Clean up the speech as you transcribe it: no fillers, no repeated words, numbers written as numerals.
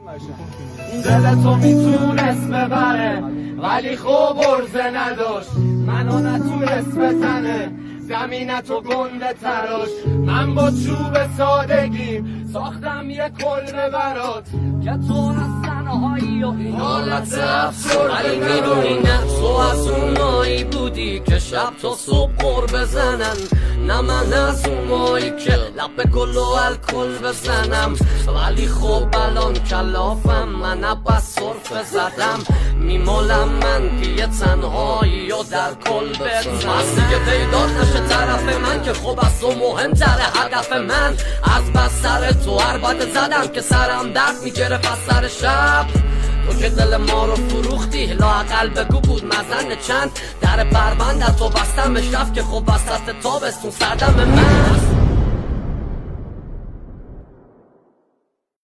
دل تو میتونست ببره ولی خوب برزه نداشت، منو نتونست بزنه زمینتو گنده تراش. من با چوب سادگیم ساختم یه کلبه برات که تو از تنهایی و این حالت افسرده ولی میدونی نه تو از اونایی بودی که شب تا صبح قر بزنن، نه من از اونایی که لب گل و الکل بزنم. ولی خب الان کلافم، من بس صرفه زدم میمالم من که یه تنهایی و در کل بزنم. از دیگه پیدات نشه طرف من که خب از تو مهمتره هدف من. از بس سر تو عربت زدم که سرم درد میگرفت از سر شب. تو که دل ما رو فروختی لااقل بگو بود مزن چند. در پرونده تو بستم به شب که خب وسط تابستون سردم من.